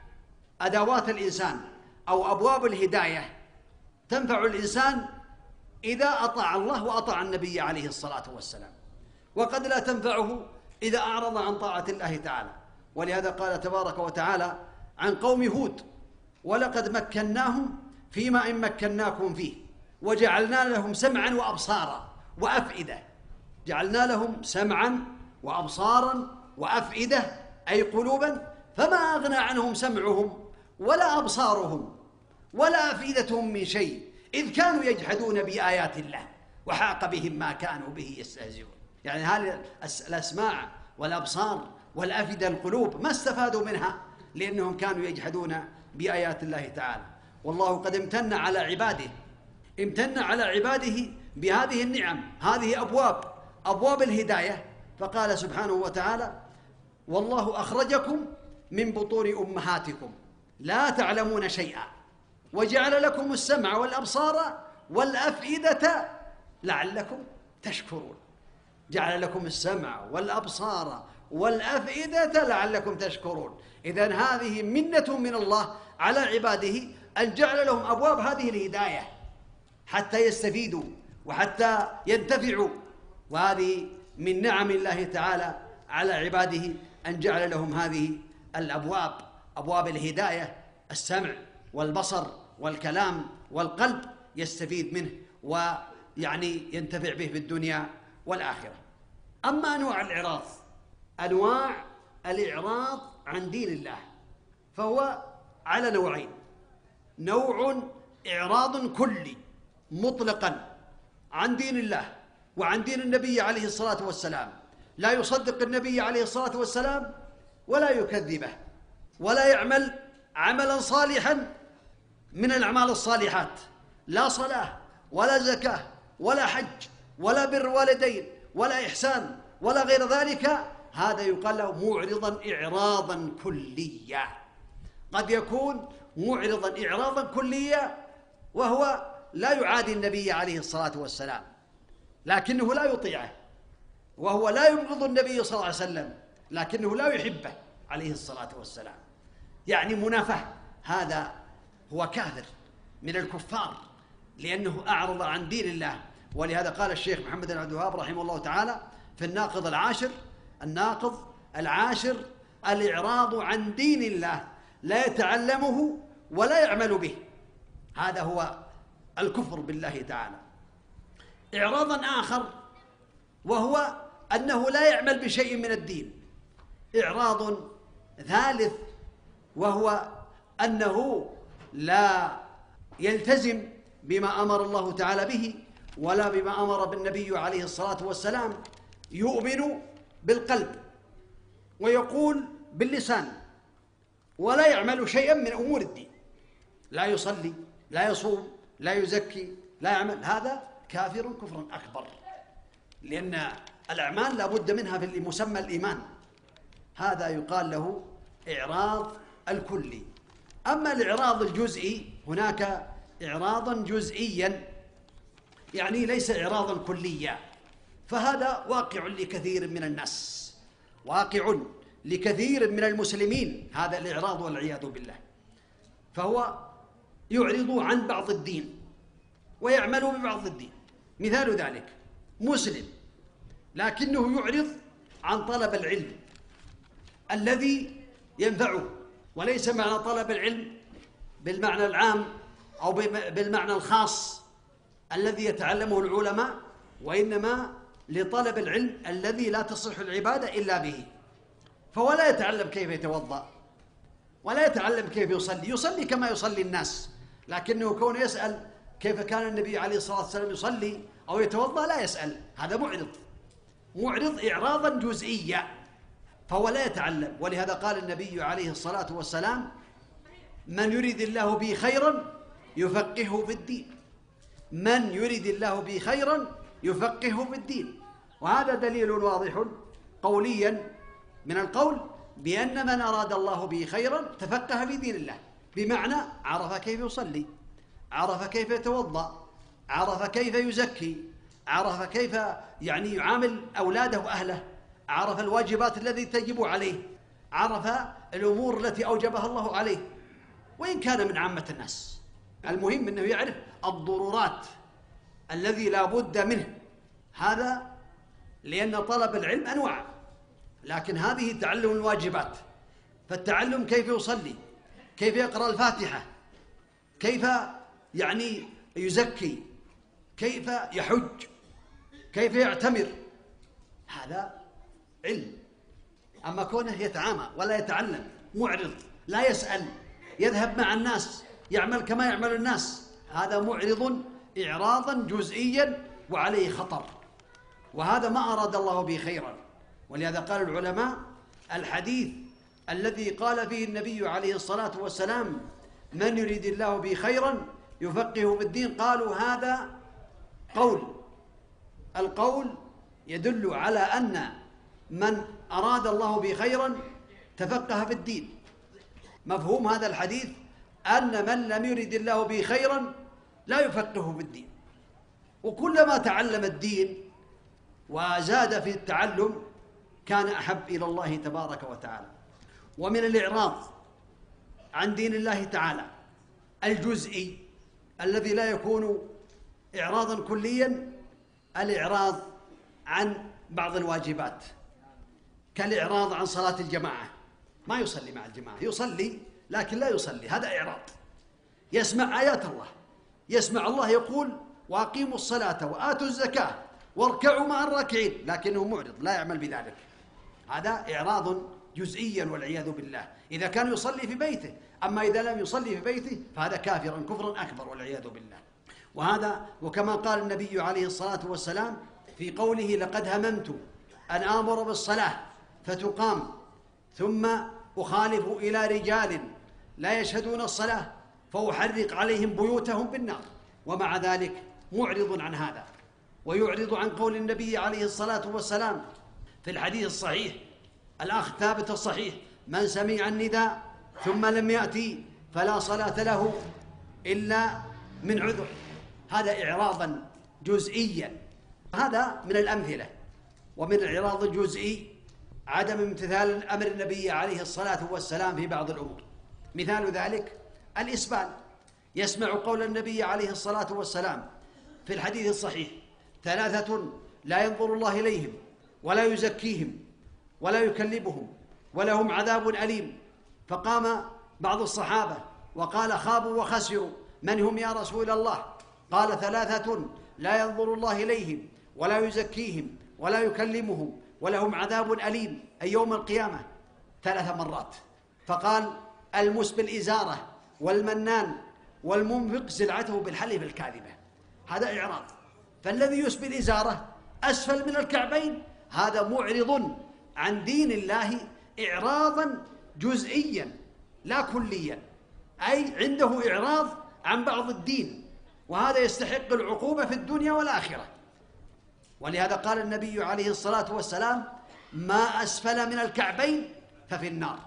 أدوات الإنسان أو أبواب الهداية تنفع الإنسان إذا أطاع الله وأطاع النبي عليه الصلاة والسلام، وقد لا تنفعه إذا أعرض عن طاعة الله تعالى. ولهذا قال تبارك وتعالى عن قوم هود ولقد مكناهم فيما إن مكناكم فيه وجعلنا لهم سمعا وأبصارا وأفئدة. جعلنا لهم سمعا وأبصارا وأفئدة أي قلوبا، فما أغنى عنهم سمعهم ولا أبصارهم ولا أفئدتهم من شيء إذ كانوا يجحدون بآيات الله وحاق بهم ما كانوا به يستهزئون. يعني هذه الأسماع والأبصار والأفئدة القلوب ما استفادوا منها لأنهم كانوا يجحدون بآيات الله تعالى. والله قد امتن على عباده بهذه النعم، هذه أبواب الهداية. فقال سبحانه وتعالى والله أخرجكم من بطون أمهاتكم لا تعلمون شيئا وجعل لكم السمع والأبصار والأفئدة لعلكم تشكرون. جعل لكم السمع والأبصار والأفئدة لعلكم تشكرون. إذن هذه منة من الله على عباده أن جعل لهم أبواب هذه الهداية حتى يستفيدوا وحتى ينتفعوا. وهذه من نعم الله تعالى على عباده أن جعل لهم هذه الأبواب، أبواب الهداية، السمع والبصر والكلام والقلب يستفيد منه ويعني ينتفع به في الدنيا والآخرة. أما أنواع الإعراض عن دين الله فهو على نوعين: نوع إعراض كلي مطلقا عن دين الله وعن دين النبي عليه الصلاة والسلام، لا يصدق النبي عليه الصلاة والسلام ولا يكذبه، ولا يعمل عملا صالحا من الأعمال الصالحات، لا صلاة ولا زكاة ولا حج ولا بر والدين ولا إحسان ولا غير ذلك. هذا يقال له معرضا إعراضا كليا. قد يكون معرضا إعراضا كليا وهو لا يعادي النبي عليه الصلاة والسلام، لكنه لا يطيعه، وهو لا يبغض النبي صلى الله عليه وسلم لكنه لا يحبه عليه الصلاة والسلام، يعني منافاة. هذا هو كافر من الكفار لأنه أعرض عن دين الله. ولهذا قال الشيخ محمد بن عبد الوهاب رحمه الله تعالى في الناقض العاشر: الإعراض عن دين الله لا يتعلمه ولا يعمل به، هذا هو الكفر بالله تعالى. إعراضا آخر وهو أنه لا يعمل بشيء من الدين. إعراض ثالث وهو أنه لا يلتزم بما أمر الله تعالى به ولا بما أمر بالنبي عليه الصلاة والسلام، يؤمن بالقلب ويقول باللسان ولا يعمل شيئا من أمور الدين، لا يصلي لا يصوم لا يزكي لا يعمل، هذا كافر كفرا أكبر، لأن الأعمال لا بد منها في مسمى الإيمان. هذا يقال له إعراض الكلي. أما الإعراض الجزئي، هناك إعراضا جزئيا يعني ليس إعراضا كليا، فهذا واقع لكثير من الناس، واقع لكثير من المسلمين هذا الإعراض والعياذ بالله. فهو يعرض عن بعض الدين ويعمل ببعض الدين. مثال ذلك مسلم لكنه يعرض عن طلب العلم الذي ينفعه، وليس معنى طلب العلم بالمعنى العام أو بالمعنى الخاص الذي يتعلمه العلماء، وإنما لطلب العلم الذي لا تصح العبادة إلا به. فهو لا يتعلم كيف يتوضأ ولا يتعلم كيف يصلي كما يصلي الناس، لكنه كونه يسأل كيف كان النبي عليه الصلاة والسلام يصلي أو يتوضأ لا يسأل، هذا معرض إعراضا جزئيا، فهو لا يتعلم. ولهذا قال النبي عليه الصلاة والسلام: من يريد الله به خيرا يفقهه في الدين، من يريد الله به خيرا يفقهه في الدين. وهذا دليل واضح قوليا من القول بأن من أراد الله به خيرا تفقه في دين الله، بمعنى عرف كيف يصلي، عرف كيف يتوضأ، عرف كيف يزكي، عرف كيف يعامل أولاده وأهله، عرف الواجبات التي تجب عليه، عرف الأمور التي أوجبها الله عليه، وإن كان من عامة الناس. المهم أنه يعرف الضرورات الذي لا بد منه، هذا لأن طلب العلم أنواع، لكن هذه تعلم الواجبات، فالتعلم كيف يصلي، كيف يقرأ الفاتحة، كيف يزكي، كيف يحج، كيف يعتمر، هذا علم. أما كونه يتعامى ولا يتعلم، معرض لا يسأل، يذهب مع الناس، يعمل كما يعمل الناس، هذا معرض إعراضا جزئيا وعليه خطر، وهذا ما أراد الله به خيرا. ولهذا قال العلماء: الحديث الذي قال فيه النبي عليه الصلاة والسلام: من يريد الله به خيرا يفقهه في الدين، قالوا هذا القول يدل على أن من أراد الله به خيرا تفقه في الدين. مفهوم هذا الحديث أن من لم يرد الله به خيرا لا يفقهه في الدين، وكلما تعلم الدين وزاد في التعلم كان أحب إلى الله تبارك وتعالى. ومن الإعراض عن دين الله تعالى الجزئي الذي لا يكون إعراضا كليا الإعراض عن بعض الواجبات، كالإعراض عن صلاة الجماعة، ما يصلي مع الجماعة، يصلي لكن لا يصلي، هذا إعراض. يسمع آيات الله، يسمع الله يقول: وأقيموا الصلاة وآتوا الزكاة واركعوا مع الراكعين، لكنه معرض لا يعمل بذلك، هذا إعراض جزئيا والعياذ بالله، إذا كان يصلي في بيته. أما إذا لم يصلي في بيته فهذا كافر كفرا أكبر والعياذ بالله. وهذا وكما قال النبي عليه الصلاة والسلام في قوله: لقد هممت أن آمر بالصلاة فتقام ثم أخالف إلى رجال لا يشهدون الصلاة فأحرق عليهم بيوتهم بالنار. ومع ذلك معرض عن هذا، ويعرض عن قول النبي عليه الصلاة والسلام في الحديث الصحيح الأخ ثابت الصحيح: من سمع النداء ثم لم يأتي فلا صلاة له إلا من عذر. هذا إعراضا جزئيا. هذا من الأمثلة. ومن الإعراض الجزئي عدم امتثال أمر النبي عليه الصلاة والسلام في بعض الأمور. مثال ذلك الإسبال. يسمع قول النبي عليه الصلاة والسلام في الحديث الصحيح: ثلاثة لا ينظر الله إليهم ولا يزكيهم ولا يكلمهم ولهم عذاب أليم. فقام بعض الصحابة وقال: خابوا وخسروا، من هم يا رسول الله؟ قال: ثلاثة لا ينظر الله إليهم ولا يزكيهم ولا يكلمهم ولهم عذاب أليم، أي يوم القيامة، 3 مرات. فقال: المسبل إزارة، والمنان، والمنفق سلعته بالحلف الكاذبة. هذا إعراض. فالذي يسبل إزارة أسفل من الكعبين هذا معرض عن دين الله إعراضا جزئيا لا كليا، أي عنده إعراض عن بعض الدين، وهذا يستحق العقوبة في الدنيا والآخرة. ولهذا قال النبي عليه الصلاة والسلام: ما أسفل من الكعبين ففي النار.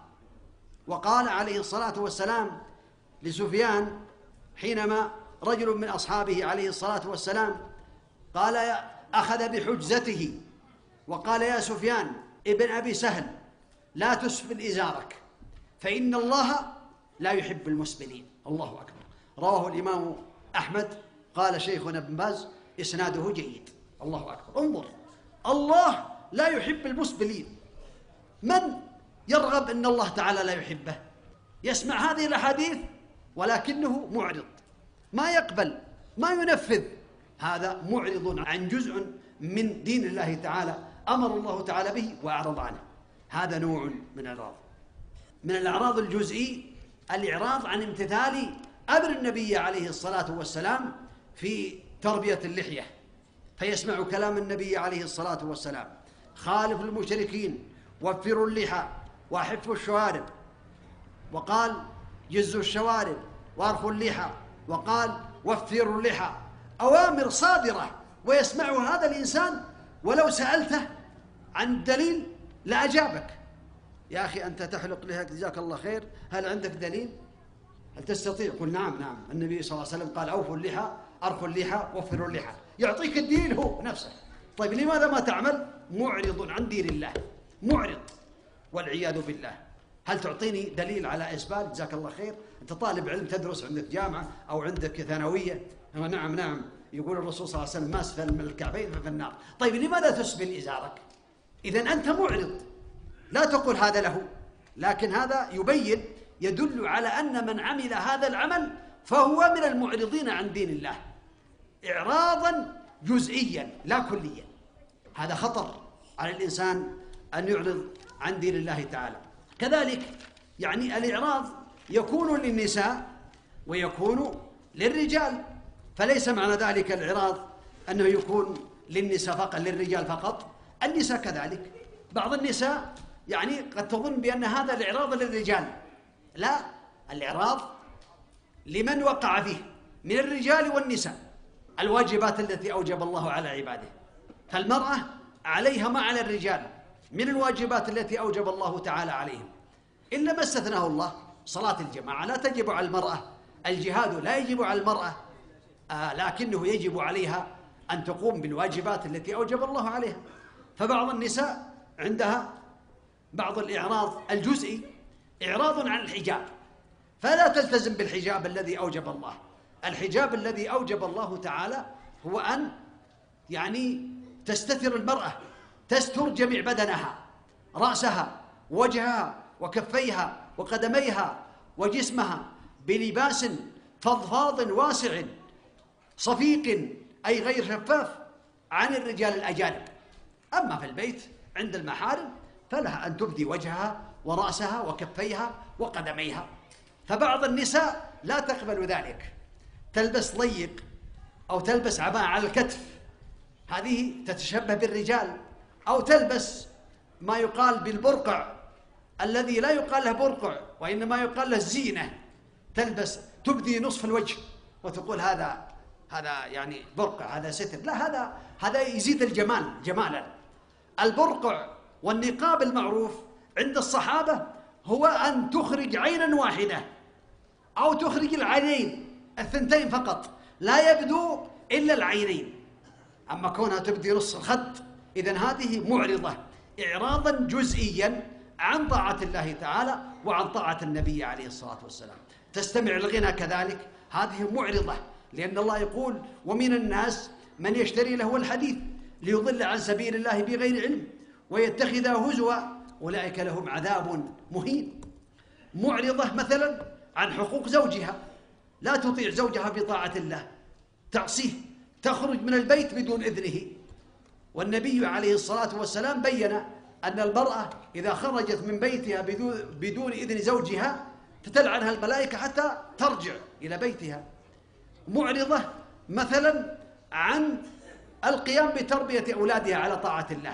وقال عليه الصلاة والسلام لسفيان حينما رجل من أصحابه عليه الصلاة والسلام قال أخذ بحجزته وقال: يا سفيان ابن أبي سهل، لا تسفل إزارك فإن الله لا يحب المسبلين. الله أكبر. رواه الإمام أحمد. قال شيخنا ابن باز: إسناده جيد. الله أكبر. انظر، الله لا يحب المسبلين. من يرغب أن الله تعالى لا يحبه؟ يسمع هذه الأحاديث ولكنه معرض، ما يقبل، ما ينفذ. هذا معرض عن جزء من دين الله تعالى أمر الله تعالى به وأعرض عنه. هذا نوع من الإعراض. من الإعراض الجزئي الإعراض عن امتثال أمر النبي عليه الصلاة والسلام في تربية اللحية، فيسمع كلام النبي عليه الصلاة والسلام: خالف المشركين، وفروا اللحى، وحفوا الشوارب. وقال: جزوا الشوارب وارخوا اللحى. وقال: وفروا اللحى. أوامر صادرة ويسمعها هذا الإنسان، ولو سألته عن الدليل لأجابك: يا أخي أنت تحلق لحيك جزاك الله خير، هل عندك دليل؟ هل تستطيع؟ قل نعم نعم، النبي صلى الله عليه وسلم قال: أوفوا اللحى، أرخوا اللحى، وفروا اللحى. يعطيك الدليل هو نفسه. طيب لماذا ما تعمل؟ معرض عن دين الله، معرض والعياذ بالله. هل تعطيني دليل على إسبال؟ جزاك الله خير، أنت طالب علم تدرس، عندك جامعة أو عندك ثانوية. نعم نعم، يقول الرسول صلى الله عليه وسلم: ما أسفل من الكعبين ففي النار. طيب لماذا تسبل إزارك؟ إذن أنت معرض، لا تقول هذا له، لكن هذا يبين، يدل على أن من عمل هذا العمل فهو من المعرضين عن دين الله إعراضا جزئيا لا كليا. هذا خطر على الإنسان أن يعرض عن دين الله تعالى. كذلك يعني الإعراض يكون للنساء ويكون للرجال، فليس معنى ذلك الإعراض أنه يكون للنساء فقط، للرجال فقط. النساء كذلك. بعض النساء يعني قد تظن بأن هذا الإعراض للرجال، لا، الإعراض لمن وقع فيه من الرجال والنساء. الواجبات التي أوجب الله على عباده، فالمرأة عليها ما على الرجال من الواجبات التي أوجب الله تعالى عليهم، إلا ما استثناه الله. صلاة الجماعة لا تجب على المرأة، الجهاد لا يجب على المرأة، لكنه يجب عليها أن تقوم بالواجبات التي أوجب الله عليها. فبعض النساء عندها بعض الإعراض الجزئي، إعراض عن الحجاب، فلا تلتزم بالحجاب الذي أوجب الله. الحجاب الذي أوجب الله تعالى هو أن يعني تستتر المرأة، تستر جميع بدنها، رأسها، وجهها، وكفيها، وقدميها، وجسمها، بلباس فضفاض واسع صفيق أي غير شفاف عن الرجال الأجانب. أما في البيت عند المحارم فلها أن تبدي وجهها ورأسها وكفيها وقدميها. فبعض النساء لا تقبل ذلك، تلبس ضيق أو تلبس عباءة على الكتف، هذه تتشبه بالرجال، أو تلبس ما يقال بالبرقع الذي لا يقال له برقع وإنما يقال له الزينة، تلبس تبدي نصف الوجه وتقول هذا يعني برقع، هذا ستر. لا، هذا يزيد الجمال جمالا. البرقع والنقاب المعروف عند الصحابة هو أن تخرج عينا واحدة أو تخرج العينين الثنتين فقط، لا يبدو إلا العينين. أما كونها تبدي نص الخد، إذن هذه معرضة إعراضا جزئيا عن طاعة الله تعالى وعن طاعة النبي عليه الصلاة والسلام. تستمع الغنى كذلك، هذه معرضة، لأن الله يقول ومن الناس من يشتري له الحديث ليضل عن سبيل الله بغير علم ويتخذه هزوا أولئك لهم عذاب مهين. معرضة مثلا عن حقوق زوجها، لا تطيع زوجها في طاعة الله، تعصيه، تخرج من البيت بدون إذنه. والنبي عليه الصلاة والسلام بين أن المرأة إذا خرجت من بيتها بدون إذن زوجها تتلعنها الملائكة حتى ترجع إلى بيتها. معرضة مثلا عن القيام بتربية أولادها على طاعة الله.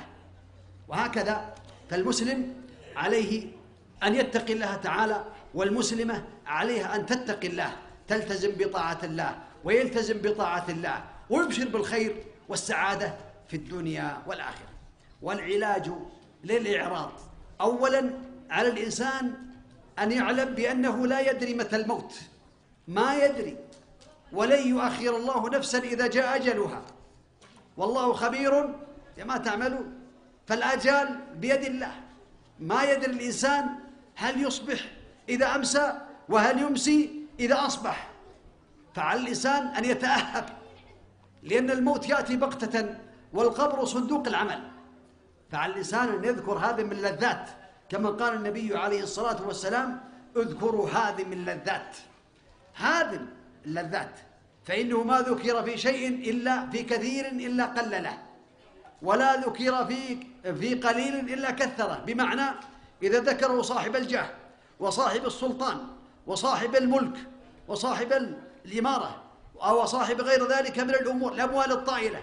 وهكذا فالمسلم عليه أن يتقي الله تعالى، والمسلمة عليها أن تتقي الله، تلتزم بطاعة الله ويلتزم بطاعة الله ويبشر بالخير والسعادة في الدنيا والآخرة. والعلاج للإعراض، أولا على الإنسان أن يعلم بأنه لا يدري متى الموت، ما يدري، ولن يؤخر الله نفسا إذا جاء أجلها، والله خبير بما تعملون. فالآجال بيد الله، ما يدري الإنسان هل يصبح إذا أمسى وهل يمسي إذا أصبح. فعلى الإنسان أن يتأهب، لأن الموت يأتي بغتة والقبر صندوق العمل. فعلى الإنسان أن يذكر هذه من اللذات، كما قال النبي عليه الصلاة والسلام اذكروا هذه من اللذات، هذه اللذات، فإنه ما ذكر في شيء إلا في كثير إلا قلله، ولا ذكر في قليل إلا كثره. بمعنى إذا ذكره صاحب الجاه وصاحب السلطان وصاحب الملك وصاحب الإمارة أو صاحب غير ذلك من الأمور، الأموال الطائلة،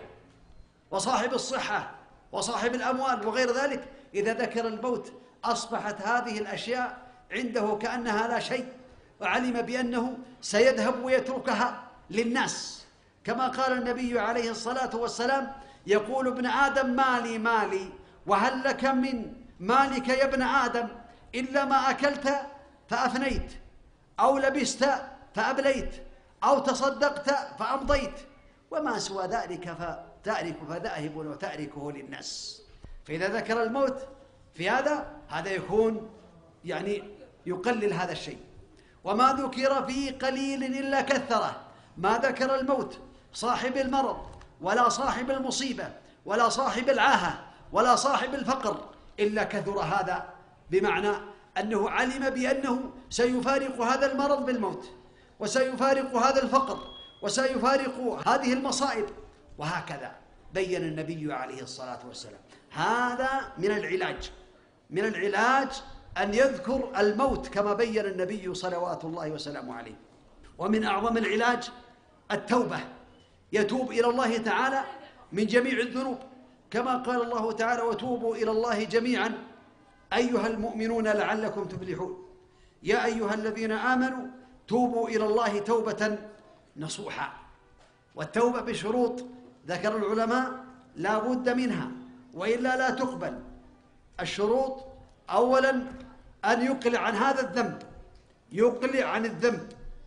وصاحب الصحة وصاحب الأموال وغير ذلك، إذا ذكر الموت أصبحت هذه الأشياء عنده كأنها لا شيء، وعلم بأنه سيذهب ويتركها للناس. كما قال النبي عليه الصلاة والسلام يقول ابن آدم مالي مالي، وهل لك من مالك يا ابن آدم إلا ما أكلت فأفنيت، أو لبست فأبليت، أو تصدقت فأمضيت، وما سوى ذلك فتأرك فذاهب وتأركه للناس. فإذا ذكر الموت في هذا يكون يعني يقلل هذا الشيء. وما ذكر فيه قليل إلا كثره، ما ذكر الموت صاحب المرض ولا صاحب المصيبة ولا صاحب العاهة ولا صاحب الفقر إلا كثر هذا، بمعنى أنه علم بأنه سيفارق هذا المرض بالموت، وسيفارق هذا الفقر، وسيفارق هذه المصائب. وهكذا بين النبي عليه الصلاة والسلام. هذا من العلاج أن يذكر الموت كما بين النبي صلوات الله وسلامه عليه. ومن أعظم العلاج التوبة، يتوب إلى الله تعالى من جميع الذنوب، كما قال الله تعالى وتوبوا إلى الله جميعا أيها المؤمنون لعلكم تفلحون، يا أيها الذين آمنوا توبوا إلى الله توبة نصوحا. والتوبة بشروط ذكر العلماء لا بد منها وإلا لا تقبل. الشروط أولا أن يقلع عن هذا الذنب، يقلع عن الذنب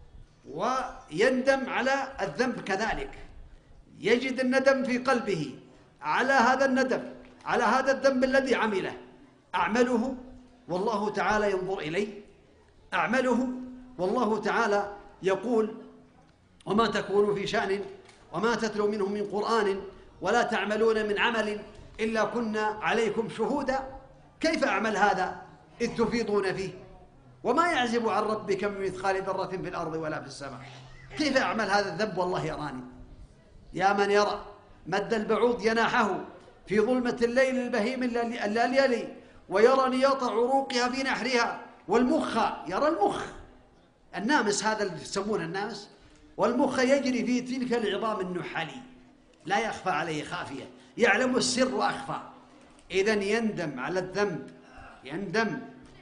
ويندم على الذنب كذلك، يجد الندم في قلبه على هذا الندم، على هذا الذنب الذي عمله، أعمله والله تعالى ينظر إليه، أعمله والله تعالى يقول وما تكونوا في شأن وما تتلو منه من قرآن ولا تعملون من عمل إلا كنا عليكم شهودا. كيف أعمل هذا إذ تفيضون فيه وما يعزب عن ربك من مثقال ذرة في الأرض ولا في السماء؟ كيف أعمل هذا الذنب والله يراني؟ يا من يرى مد البعوض جناحه في ظلمة الليل البهيم الليلي ويرى نياط عروقها في نحرها، والمخ يرى المخ، النامس هذا اللي يسمونه النامس، والمخ يجري في تلك العظام النحلي لا يخفى عليه خافية، يعلم السر وأخفى. إذن يندم على الذنب، يندم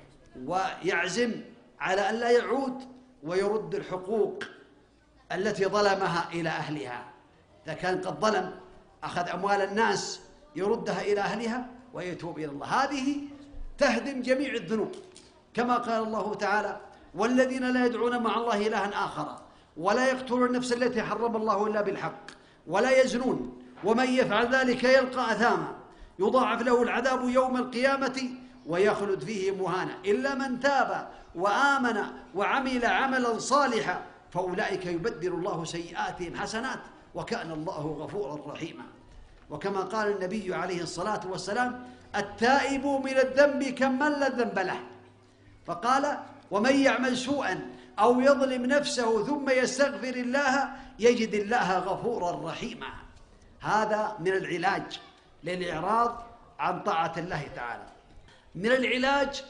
ويعزم على أن لا يعود ويرد الحقوق التي ظلمها إلى أهلها. إذا كان قد ظلم أخذ أموال الناس يردها إلى أهلها ويتوب إلى الله. هذه تهدم جميع الذنوب، كما قال الله تعالى: والذين لا يدعون مع الله إلها آخر ولا يقتلون النفس التي حرم الله إلا بالحق ولا يزنون ومن يفعل ذلك يلقى أثاما يضاعف له العذاب يوم القيامة ويخلد فيه مهانا إلا من تاب وآمن وعمل عملا صالحا فأولئك يبدل الله سيئاتهم حسنات وكان الله غفورا رحيما. وكما قال النبي عليه الصلاة والسلام: التائب من الذنب كمن لا ذنب له. فقال: ومن يعمل سوءا أو يظلم نفسه ثم يستغفر الله يجد الله غفورا رحيما. هذا من العلاج للإعراض عن طاعة الله تعالى، من العلاج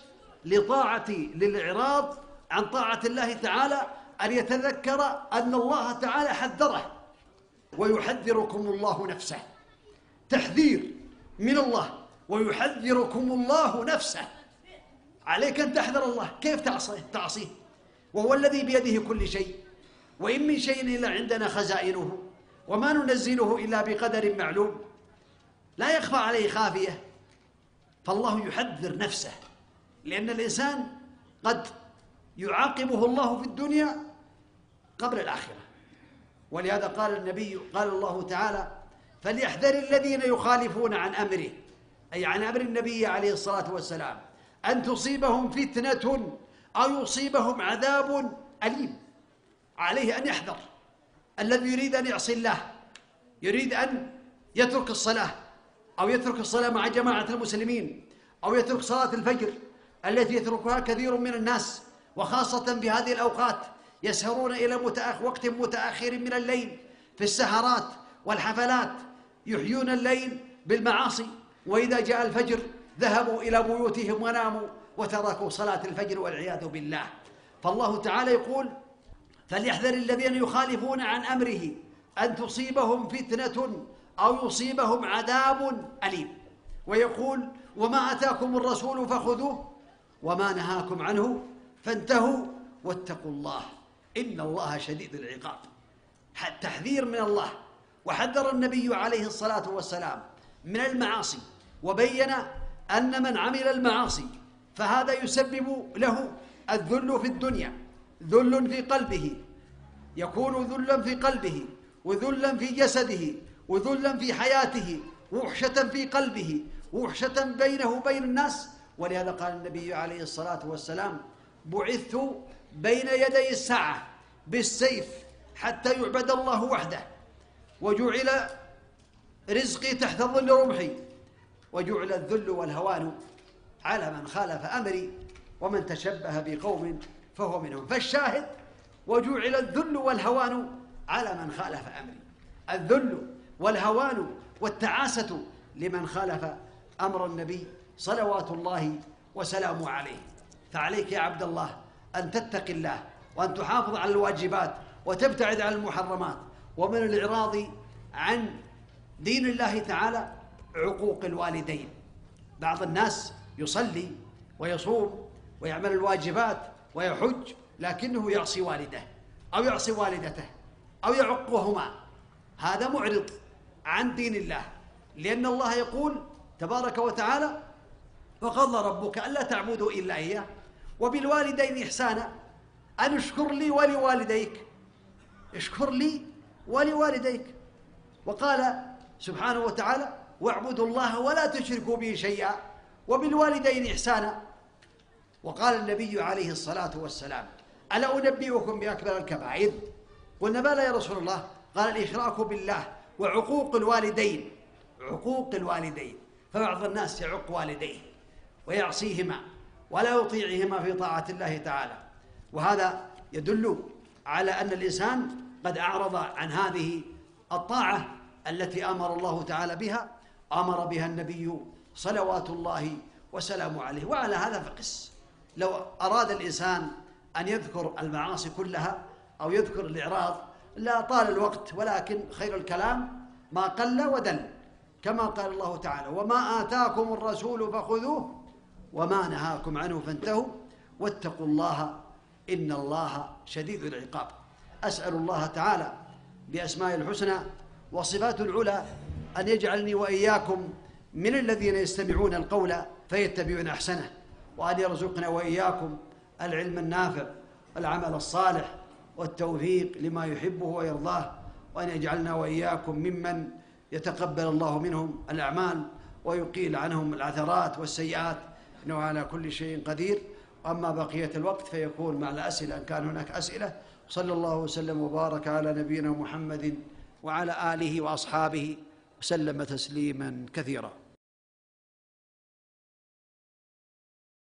للإعراض عن طاعة الله تعالى أن يتذكر أن الله تعالى حذره، ويحذركم الله نفسه، تحذير من الله، ويحذركم الله نفسه. عليك أن تحذر الله. كيف تعصيه وهو الذي بيده كل شيء؟ وإن من شيء إلا عندنا خزائنه وما ننزله إلا بقدر معلوم، لا يخفى عليه خافية. فالله يحذر نفسه، لأن الإنسان قد يعاقبه الله في الدنيا قبل الآخرة. ولهذا قال الله تعالى: فليحذر الذين يخالفون عن أمره، أي عن أمر النبي عليه الصلاة والسلام، أن تصيبهم فتنة أو يصيبهم عذاب أليم. عليه أن يحذر. الذي يريد أن يعصي الله، يريد أن يترك الصلاة أو يترك الصلاة مع جماعة المسلمين أو يترك صلاة الفجر التي يتركها كثير من الناس، وخاصة بهذه الأوقات يسهرون إلى وقت متأخر من الليل في السهرات والحفلات، يحيون الليل بالمعاصي، وإذا جاء الفجر ذهبوا إلى بيوتهم وناموا وتركوا صلاة الفجر والعياذ بالله. فالله تعالى يقول: فليحذر الذين يخالفون عن أمره أن تصيبهم فتنة أو يصيبهم عذاب أليم. ويقول: وما أتاكم الرسول فخذوه وما نهاكم عنه فانتهوا واتقوا الله إن الله شديد العقاب. تحذير من الله. وحذر النبي عليه الصلاة والسلام من المعاصي، وبين أن من عمل المعاصي فهذا يسبب له الذل في الدنيا، ذل في قلبه، يكون ذلا في قلبه وذلا في جسده وذلا في حياته، وحشة في قلبه، وحشة بينه وبين الناس. ولهذا قال النبي عليه الصلاة والسلام: بعثت بين يدي الساعة بالسيف حتى يعبد الله وحده، وجعل رزقي تحت ظل رمحي، وجعل الذل والهوان على من خالف أمري، ومن تشبه بقوم فهو منهم. فالشاهد: وجعل الذل والهوان على من خالف أمري. الذل والهوان والتعاسة لمن خالف أمر النبي صلوات الله وسلامه عليه. فعليك يا عبد الله أن تتقي الله، وأن تحافظ على الواجبات، وتبتعد عن المحرمات. ومن الإعراض عن دين الله تعالى عقوق الوالدين. بعض الناس يصلي ويصوم ويعمل الواجبات ويحج، لكنه يعصي والده أو يعصي والدته أو يعقهما. هذا معرض عن دين الله، لأن الله يقول تبارك وتعالى: وقضى ربك ألا تعبدوا إلا إياه وبالوالدين إحسانا أن اشكر لي ولوالديك، اشكر لي ولوالديك. وقال سبحانه وتعالى: واعبدوا الله ولا تشركوا به شيئا وبالوالدين إحسانا. وقال النبي عليه الصلاة والسلام: ألا أنبئكم بأكبر الكبائر؟ قلنا: بلى يا رسول الله. قال: الإشراك بالله وعقوق الوالدين. عقوق الوالدين. فبعض الناس يعق والديه ويعصيهما ولا يطيعهما في طاعة الله تعالى، وهذا يدل على أن الإنسان قد أعرض عن هذه الطاعة التي أمر الله تعالى بها، أمر بها النبي صلوات الله وسلام عليه. وعلى هذا فقس. لو أراد الإنسان أن يذكر المعاصي كلها أو يذكر الإعراض لا طال الوقت، ولكن خير الكلام ما قل ودل، كما قال الله تعالى: وما آتاكم الرسول فخذوه وما نهاكم عنه فانتهوا واتقوا الله إن الله شديد العقاب. أسأل الله تعالى بأسمائه الحسنى وصفاته العلى أن يجعلني وإياكم من الذين يستمعون القول فيتبعون أحسنه، وأن يرزقنا وإياكم العلم النافع والعمل الصالح والتوفيق لما يحبه ويرضاه، وأن يجعلنا وإياكم ممن يتقبل الله منهم الأعمال ويقيل عنهم العثرات والسيئات، إنه على كل شيء قدير. وأما بقية الوقت فيكون مع الأسئلة إن كان هناك أسئلة. صلى الله وسلم وبارك على نبينا محمد وعلى آله وأصحابه وسلم تسليما كثيرا.